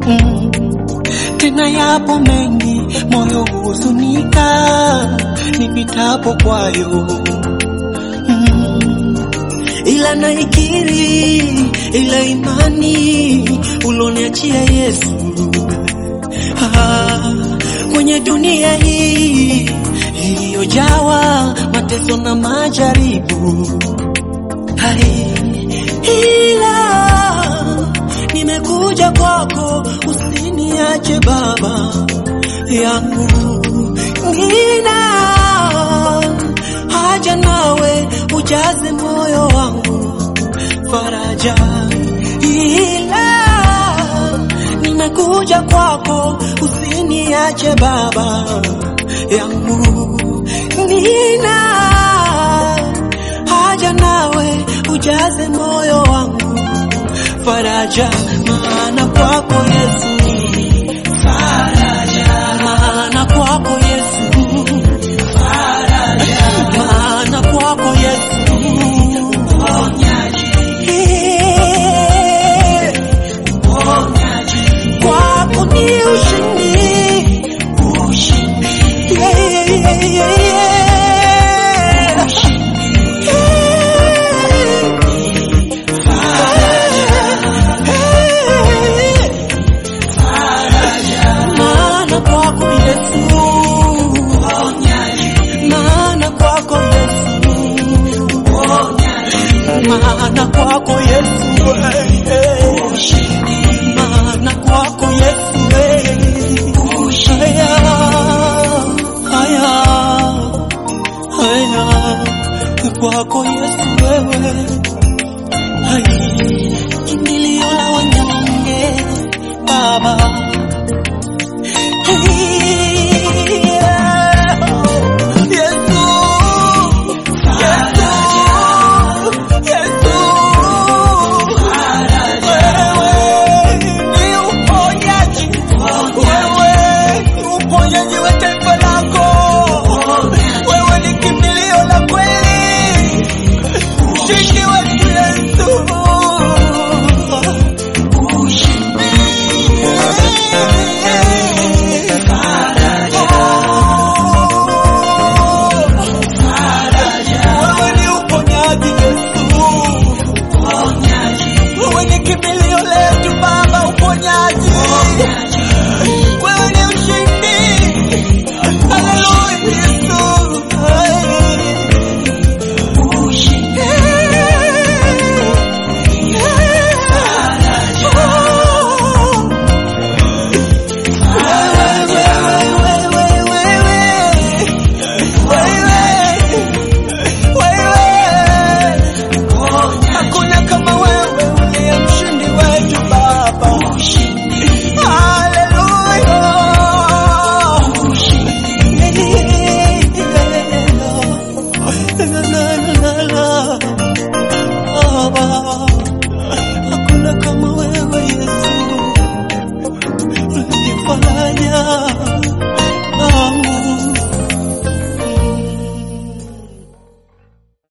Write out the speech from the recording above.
Tena yapo mengi moyo huzunika nipitapo kwayo, ila naikiri ila imani uloniachia Yesu. Kwenye dunia hii iliyojawa mateso na majaribu, ila nimekuja kwako, usiniache Baba yangu. Nina haja nawe, ujaze moyo wangu faraja, ila nimekuja kwako, usiniache Baba yangu. Nina haja nawe, ujaze moyo wangu faraja, maana kwako Yesu